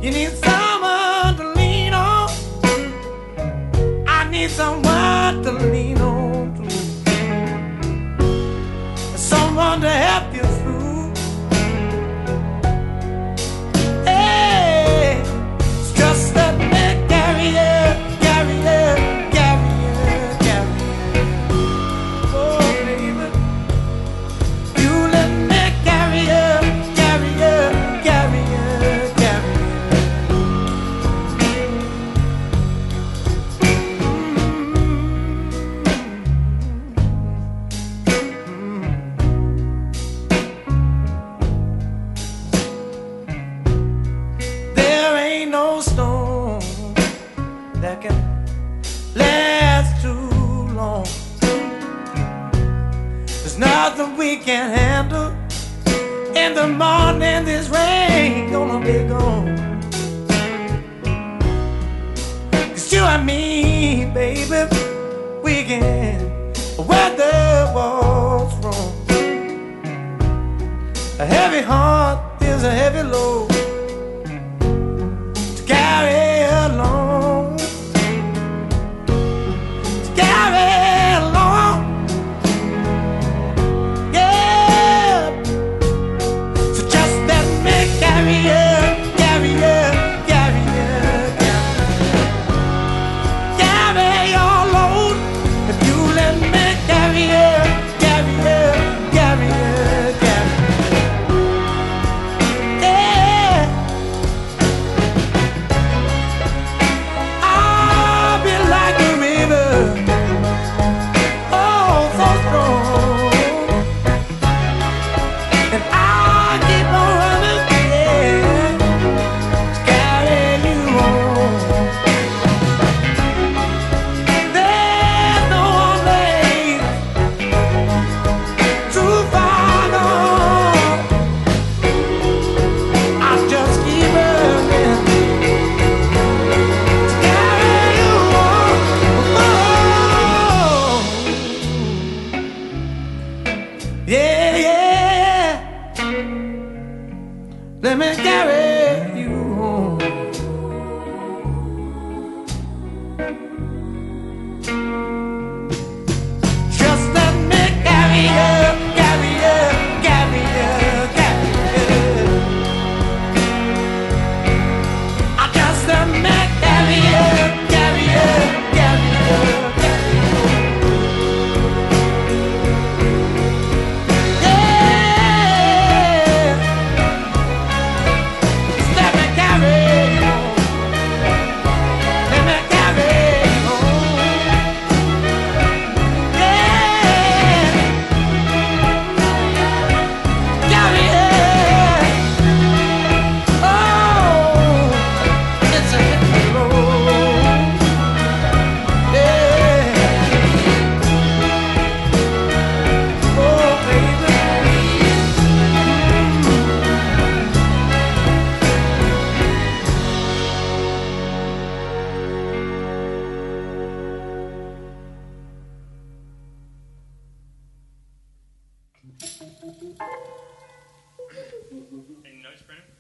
You need someone to lean on. I need someone to lean on too. Someone to help you through. Hey, it's just let me carry you, carry you, carry you, carry you. Oh, baby, you let me carry you, carry you, carry you, carry you. There ain't no storm that can last too long. There's nothing we can handle. In the morning, this rain gonna be gone. 'Cause you and me, baby, we can weather what's wrong. A heavy heart is a heavy load to carry along, to carry along. Yeah. So just let me carry you, carry you, carry you, carry your load. If you let me carry you, carry you, carry you, carry you. Yeah. I'll be like a river, oh so strong, and I'll keep on running, yeah, to carry you home. There's no one place too far gone. I'll just keep running to carry you home. Oh, yeah, yeah. Let me carry you home. Just let me carry you, carry you, carry you, carry you. I just let me carry you, carry you, carry you, carry you. Yeah. Just let me carry you home. Let me carry you home. Yeah. Carry it. Oh, it's a heavy road. Yeah. Oh, baby. Any notes, Brennan?